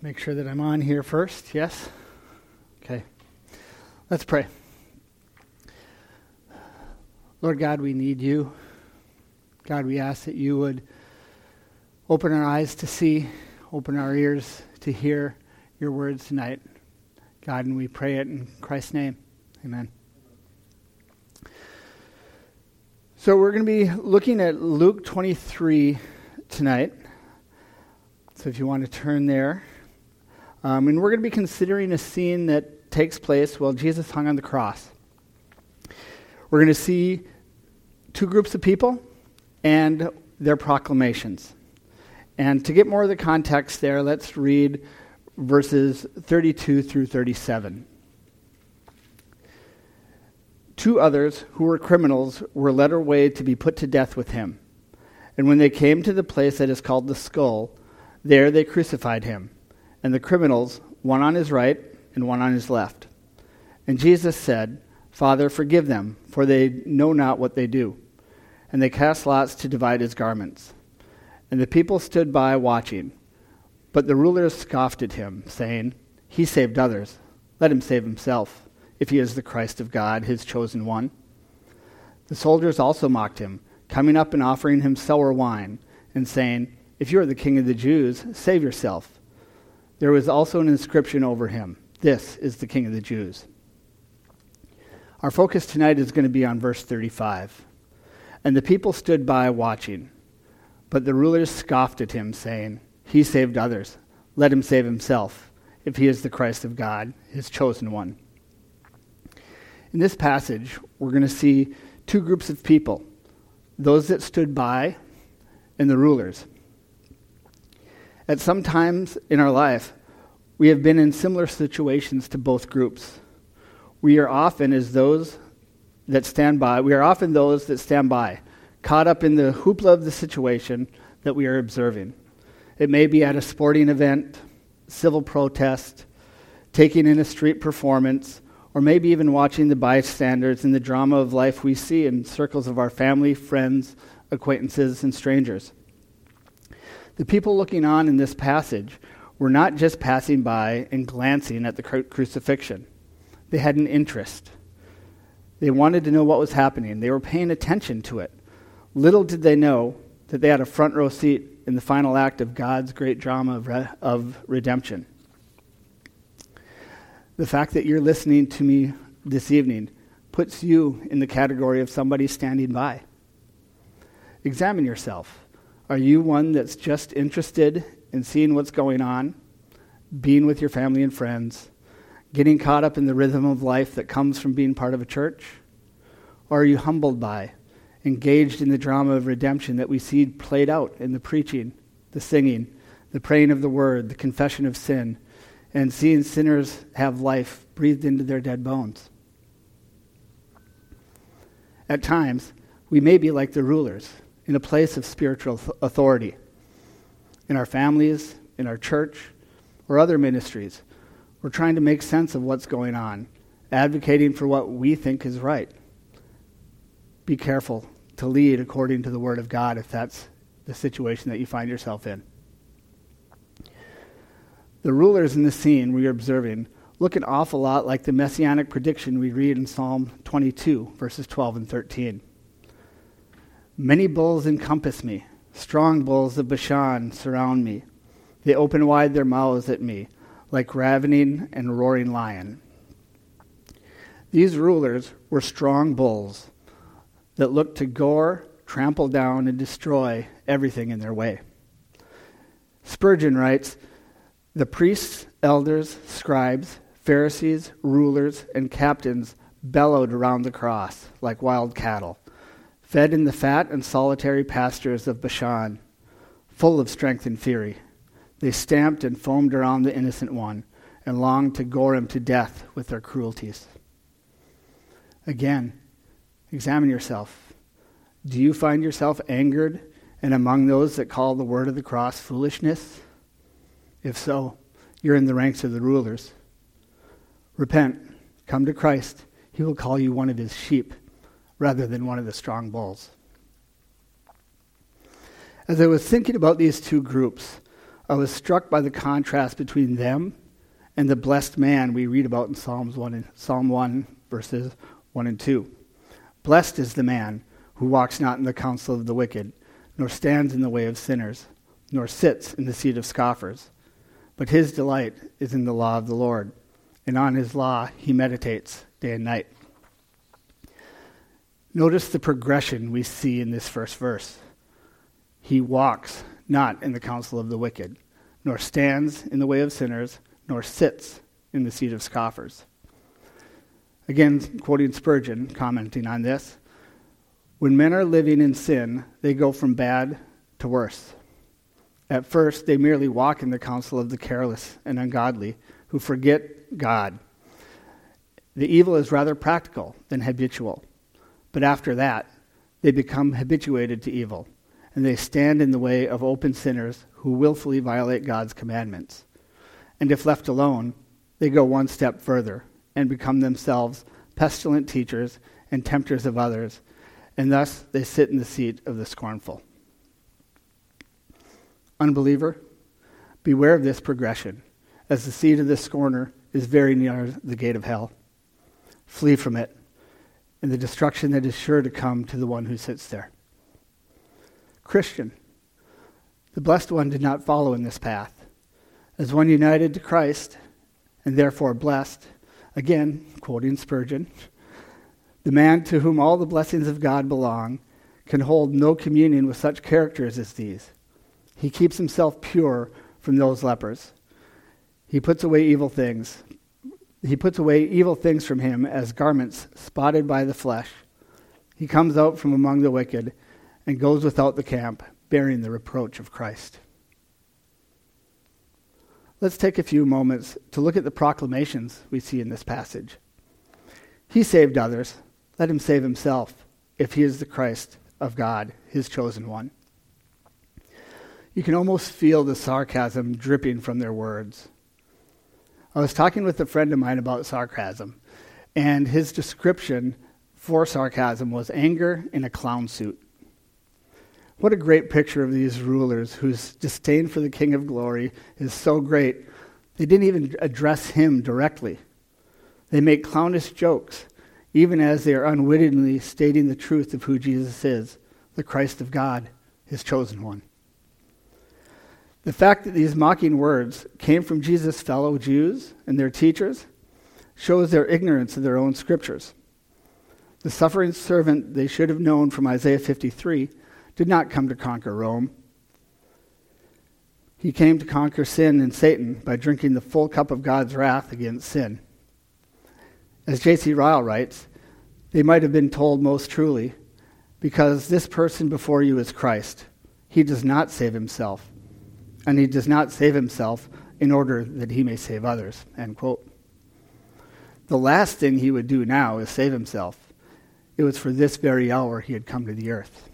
Make sure that I'm on here first. Yes? Okay. Let's pray. Lord God, we need you. God, we ask that you would open our eyes to see, open our ears to hear your words tonight. God, and we pray it in Christ's name. Amen. So we're going to be looking at Luke 23 tonight. So if you want to turn there. And we're going to be considering a scene that takes place while Jesus hung on the cross. We're going to see two groups of people and their proclamations. And to get more of the context there, let's read verses 32 through 37. Two others who were criminals were led away to be put to death with him. And when they came to the place that is called the Skull, there they crucified him, and the criminals, one on his right and one on his left. And Jesus said, "Father, forgive them, for they know not what they do." And they cast lots to divide his garments. And the people stood by watching. But the rulers scoffed at him, saying, "He saved others. Let him save himself, if he is the Christ of God, his chosen one." The soldiers also mocked him, coming up and offering him sour wine, and saying, "If you are the king of the Jews, save yourself." There was also an inscription over him, "This is the King of the Jews." Our focus tonight is going to be on verse 35. And the people stood by watching, but the rulers scoffed at him, saying, "He saved others. Let him save himself, if he is the Christ of God, his chosen one." In this passage, we're going to see two groups of people, those that stood by and the rulers. At some times in our life, we have been in similar situations to both groups. We are often those that stand by, caught up in the hoopla of the situation that we are observing. It may be at a sporting event, civil protest, taking in a street performance, or maybe even watching the bystanders in the drama of life we see in circles of our family, friends, acquaintances, and strangers. The people looking on in this passage were not just passing by and glancing at the crucifixion. They had an interest. They wanted to know what was happening. They were paying attention to it. Little did they know that they had a front row seat in the final act of God's great drama of redemption. The fact that you're listening to me this evening puts you in the category of somebody standing by. Examine yourself. Are you one that's just interested in seeing what's going on, being with your family and friends, getting caught up in the rhythm of life that comes from being part of a church? Or are you humbled by, engaged in the drama of redemption that we see played out in the preaching, the singing, the praying of the word, the confession of sin, and seeing sinners have life breathed into their dead bones? At times, we may be like the rulers, in a place of spiritual authority. In our families, in our church, or other ministries, we're trying to make sense of what's going on, advocating for what we think is right. Be careful to lead according to the Word of God if that's the situation that you find yourself in. The rulers in the scene we are observing look an awful lot like the messianic prediction we read in Psalm 22, verses 12 and 13. "Many bulls encompass me. Strong bulls of Bashan surround me. They open wide their mouths at me, like ravening and roaring lion." These rulers were strong bulls that looked to gore, trample down, and destroy everything in their way. Spurgeon writes, "The priests, elders, scribes, Pharisees, rulers, and captains bellowed around the cross like wild cattle, fed in the fat and solitary pastures of Bashan, full of strength and fury. They stamped and foamed around the innocent one, and longed to gore him to death with their cruelties." Again, examine yourself. Do you find yourself angered and among those that call the word of the cross foolishness? If so, you're in the ranks of the rulers. Repent, come to Christ. He will call you one of his sheep rather than one of the strong bulls. As I was thinking about these two groups, I was struck by the contrast between them and the blessed man we read about in Psalm 1, verses 1 and 2. Blessed is the man who walks not in the counsel of the wicked, nor stands in the way of sinners, nor sits in the seat of scoffers. But his delight is in the law of the Lord, and on his law he meditates day and night. Notice the progression we see in this first verse. He walks not in the counsel of the wicked, nor stands in the way of sinners, nor sits in the seat of scoffers. Again, quoting Spurgeon, commenting on this, when men are living in sin, they go from bad to worse. At first, they merely walk in the counsel of the careless and ungodly, who forget God. The evil is rather practical than habitual. But after that, they become habituated to evil, and they stand in the way of open sinners who willfully violate God's commandments. And if left alone, they go one step further and become themselves pestilent teachers and tempters of others, and thus they sit in the seat of the scornful. Unbeliever, beware of this progression, as the seat of the scorner is very near the gate of hell. Flee from it, and the destruction that is sure to come to the one who sits there. Christian, the blessed one did not follow in this path. As one united to Christ, and therefore blessed, again, quoting Spurgeon, the man to whom all the blessings of God belong can hold no communion with such characters as these. He keeps himself pure from those lepers. He puts away evil things from him as garments spotted by the flesh. He comes out from among the wicked and goes without the camp, bearing the reproach of Christ. Let's take a few moments to look at the proclamations we see in this passage. He saved others. Let him save himself, if he is the Christ of God, his chosen one. You can almost feel the sarcasm dripping from their words. I was talking with a friend of mine about sarcasm, and his description for sarcasm was anger in a clown suit. What a great picture of these rulers whose disdain for the King of Glory is so great, they didn't even address him directly. They make clownish jokes, even as they are unwittingly stating the truth of who Jesus is, the Christ of God, his chosen one. The fact that these mocking words came from Jesus' fellow Jews and their teachers shows their ignorance of their own scriptures. The suffering servant they should have known from Isaiah 53 did not come to conquer Rome. He came to conquer sin and Satan by drinking the full cup of God's wrath against sin. As J.C. Ryle writes, they might have been told most truly, because this person before you is Christ. He does not save himself. And he does not save himself in order that he may save others, end quote. The last thing he would do now is save himself. It was for this very hour he had come to the earth.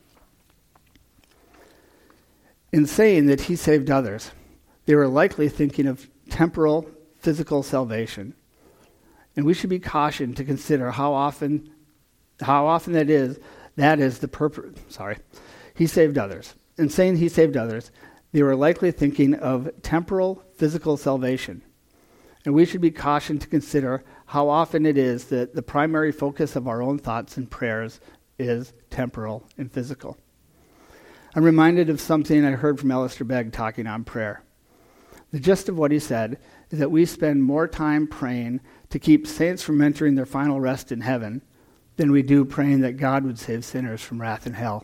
In saying that he saved others, they were likely thinking of temporal, physical salvation. And we should be cautioned to consider how often that is the purpose. He saved others. In saying he saved others, they were likely thinking of temporal, physical salvation. And we should be cautioned to consider how often it is that the primary focus of our own thoughts and prayers is temporal and physical. I'm reminded of something I heard from Alistair Begg talking on prayer. The gist of what he said is that we spend more time praying to keep saints from entering their final rest in heaven than we do praying that God would save sinners from wrath and hell.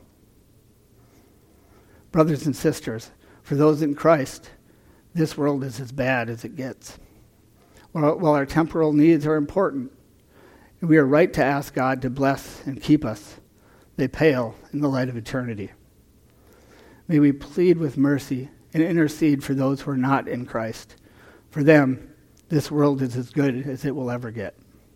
Brothers and sisters, for those in Christ, this world is as bad as it gets. While our temporal needs are important, and we are right to ask God to bless and keep us, they pale in the light of eternity. May we plead with mercy and intercede for those who are not in Christ. For them, this world is as good as it will ever get.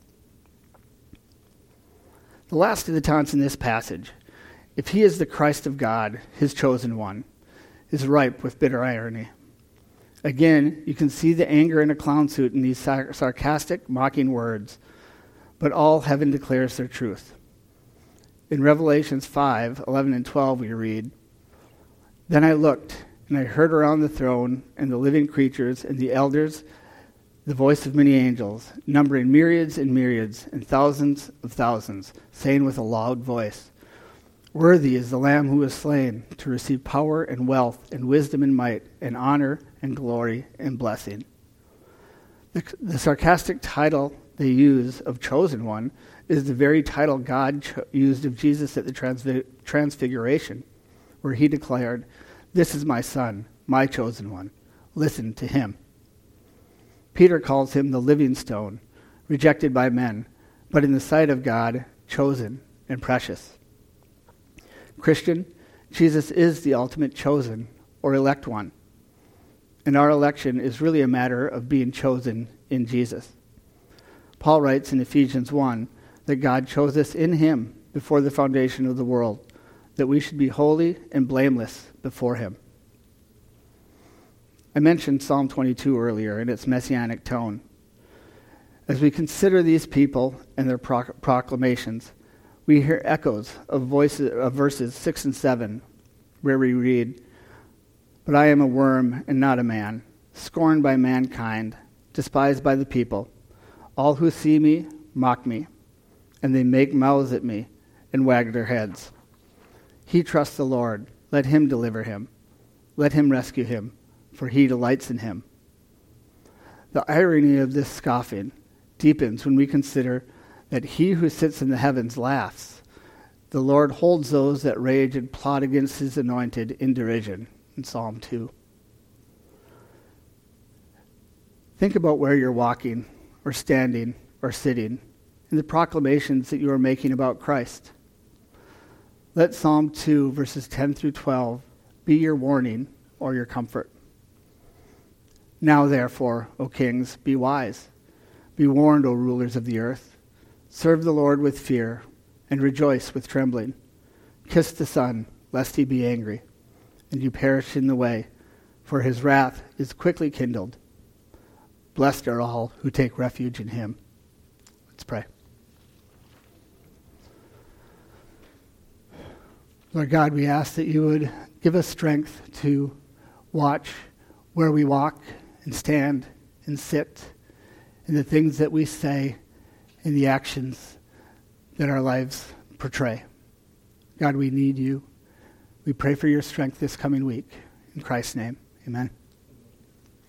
The last of the taunts in this passage, if he is the Christ of God, his chosen one, is ripe with bitter irony. Again, you can see the anger in a clown suit in these sarcastic, mocking words, but all heaven declares their truth. In Revelations 5:11 and 12 we read, "Then I looked, And I heard around the throne and the living creatures and the elders the voice of many angels, numbering myriads and myriads and thousands of thousands, saying with a loud voice, "Worthy is the Lamb who was slain to receive power and wealth and wisdom and might and honor and glory and blessing." The sarcastic title they use of Chosen One is the very title God used of Jesus at the Transfiguration, where he declared, "This is my Son, my chosen one. Listen to him." Peter calls him the living stone, rejected by men, but in the sight of God, chosen and precious. Christian, Jesus is the ultimate chosen or elect one. And our election is really a matter of being chosen in Jesus. Paul writes in Ephesians 1 that God chose us in him before the foundation of the world, that we should be holy and blameless before him. I mentioned Psalm 22 earlier in its messianic tone. As we consider these people and their proclamations, we hear echoes of verses 6 and 7, where we read, "But I am a worm and not a man, scorned by mankind, despised by the people. All who see me mock me, and they make mouths at me and wag their heads. He trusts the Lord. Let him deliver him. Let him rescue him, for he delights in him." The irony of this scoffing deepens when we consider that he who sits in the heavens laughs. The Lord holds those that rage and plot against his anointed in derision, in Psalm 2. Think about where you're walking, or standing, or sitting, and the proclamations that you are making about Christ. Let Psalm 2, verses 10 through 12, be your warning or your comfort. "Now, therefore, O kings, be wise. Be warned, O rulers of the earth. Serve the Lord with fear, and rejoice with trembling. Kiss the Son, lest he be angry, and you perish in the way, for his wrath is quickly kindled. Blessed are all who take refuge in him." Let's pray. Lord God, we ask that you would give us strength to watch where we walk and stand and sit, and the things that we say and the actions that our lives portray. God, we need you. We pray for your strength this coming week. In Christ's name, amen.